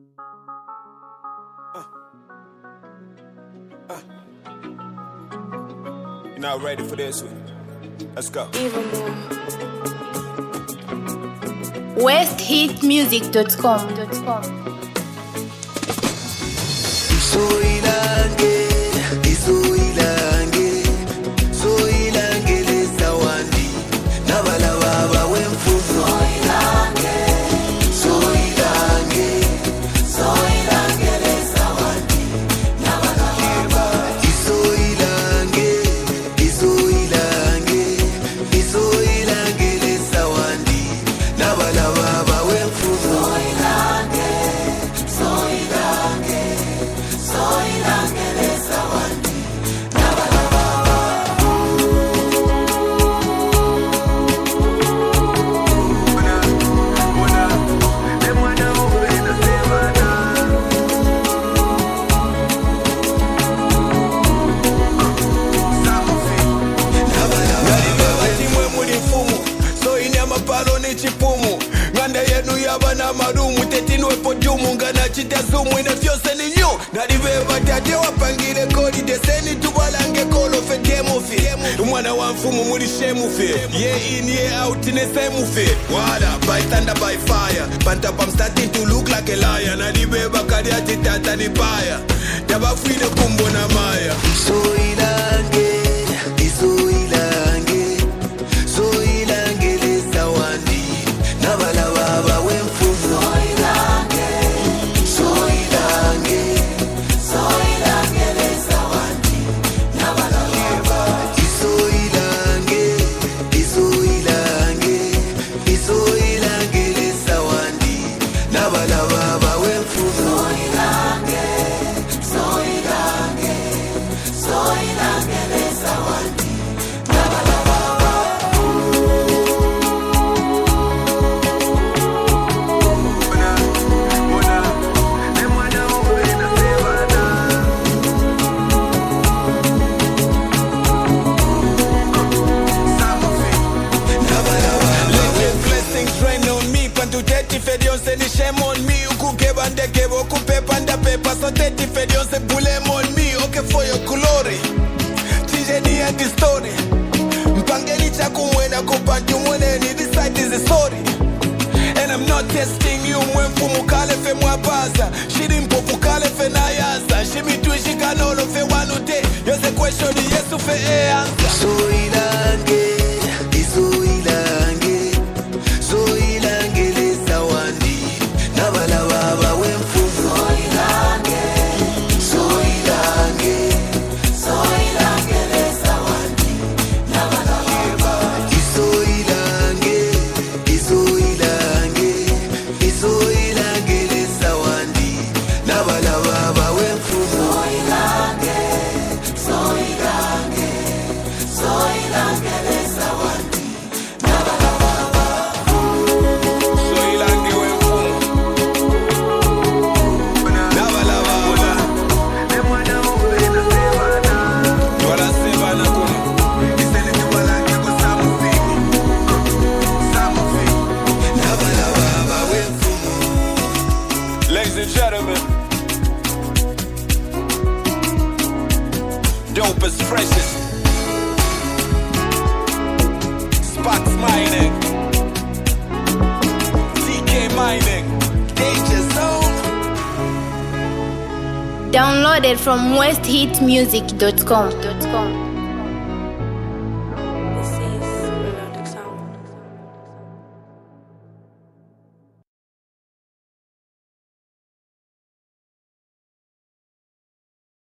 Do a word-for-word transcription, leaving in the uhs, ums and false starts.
Uh. Uh. You're not ready for this one. Let's go. west hit music dot com. Soilange, isoilange, soilange lezawandi, nabala baba wemfuzo. Soilange, soilange, soilange lezawandi, nabala baba. Isoilange, isoilange, isoilange lezawandi, nabala baba wemfuzo. Soilange, soilange. Chipumu nganda yenu yabana marumu tetinwe pojumu ngana chitazumu ina fyose ni nyo naliveva tate wapangile kodi deseni tubalange kolo fete mufi mwana wa mfumu mulishe mufi ye in ye out nese mufi wada by thunder by fire panta pam starting to look like a liar naliveva kadi ati tata ni baya tabafide kumbo na maya Soilange, isoilange, soilange lezawandi, nabala baba wemfuzo. Soilange, soilange, soilange lezawandi, nabala baba. Isoilange, isoilange, isoilange lezawandi, nabala baba wemfuzo. Soilange, soilange, soilange lezawandi, nabala baba. Rain on me, quando tetti fedion se ni shame on me. Ukuke bande kebo kupe panda pepa so tetti fedion se bulem on me. Okay for your glory, tije ni andi story. Mpangeli cha kumwena kupanti mweneni. This side is a story, and I'm not testing you. Mwenfu mukale fe mwabaza, shiri mpofu kale fe nayaza. Shimi tuishi kanolo fe wanute. Yose question ni yesu fe e answer. Soilange, isoilange, soilange lezawandi, nabala baba wemfuzo. Soilange, soilange, soilange lezawandi, nabala baba. Isoilange, isoilange, isoilange lezawandi, nabala baba wemfuzo. Soilange, soilange, soilange lezawandi, nabala baba. Soilange wemfumu nabala baba twala sebana kuno isele tubalange ko samufiki samufiki Nabala baba wemfuzo. Ladies and gentlemen, dope as freshest Sparks Mining, C K Mining, Danger Zone. Downloaded from west hit music dot com.